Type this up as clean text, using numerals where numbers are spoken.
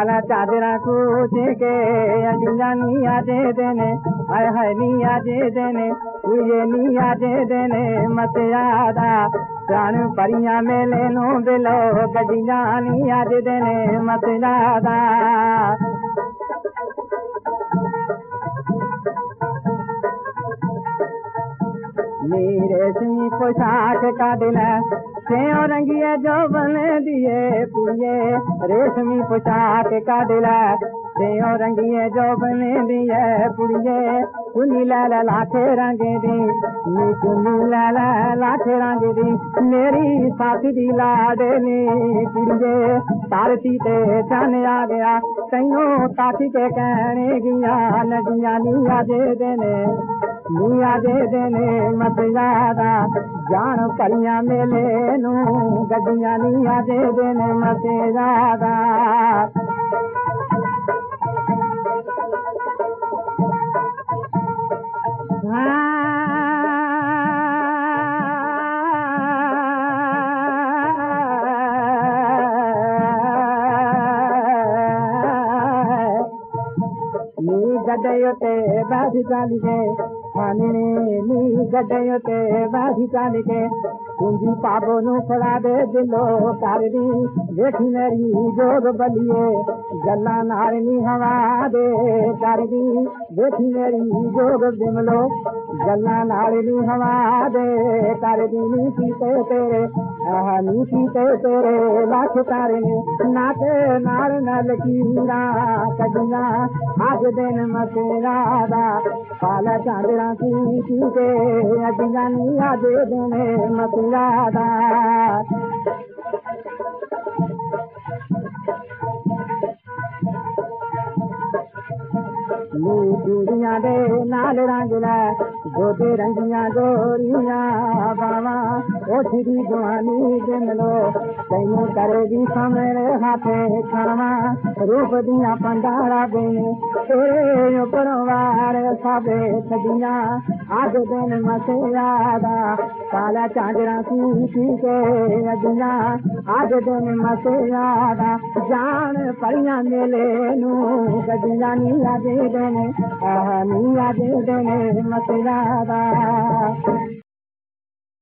काला चादरा कुछ के अजिया नी आजे देने हाय हाय नी आजे देने ये नी आजे देने मत यादा प्राण परिया मेले नो बिलो गड्डिया नी आजे देने मत यादा रेशमी पोशाक का दिल सेव रंगिए जो बने दिए पुड़िए रेशमी पोशाक का दिल सेव रंगिए जो बने दिए पुड़िए सुनी लाला लाखे रंगे दी सुनी लाला लाखे रंगे दी मेरी साथी दी लाडनी कुड़िए तारती ते चन आ गया कईयों काठी के कहने गिया नदिया नी आजे देने निया दे देने मत यादा जान परिया मेले नू गड्डिया निया दे देने मत यादा गड्डे बाधी चाली के खाने नी गड्डे बाधी चाली के कुंजी पाबो नु फड़ा दे दिलो तारनी देखी मेरी जोग बलिए गल्ला नारनी हवा दे तारनी देखी मेरी जोग बिमलो गल्ला नारनी हवा दे तारनी नीति तेरे नीति तेरे लाख तारने नाचे नार नल की कदिया आज दिन मत यादा काला चांदरा की के अजिया नी आजे देने मत यादा दूरिया दे नाल रंगला गोदे रंगिया गोरिया बाबा ओठरी जवानी दिमलो तैनू करेगी मेरे हाथे खावा रूप दिया पंडारा बेने तेरे उपरवार साबे सदिया आज दिन मसे यादा काला चांदरा की के अदिया आज दिन मसे यादा जान परिया मेले नू गड्डिया नी आजे देने नी आजे देने मत यादा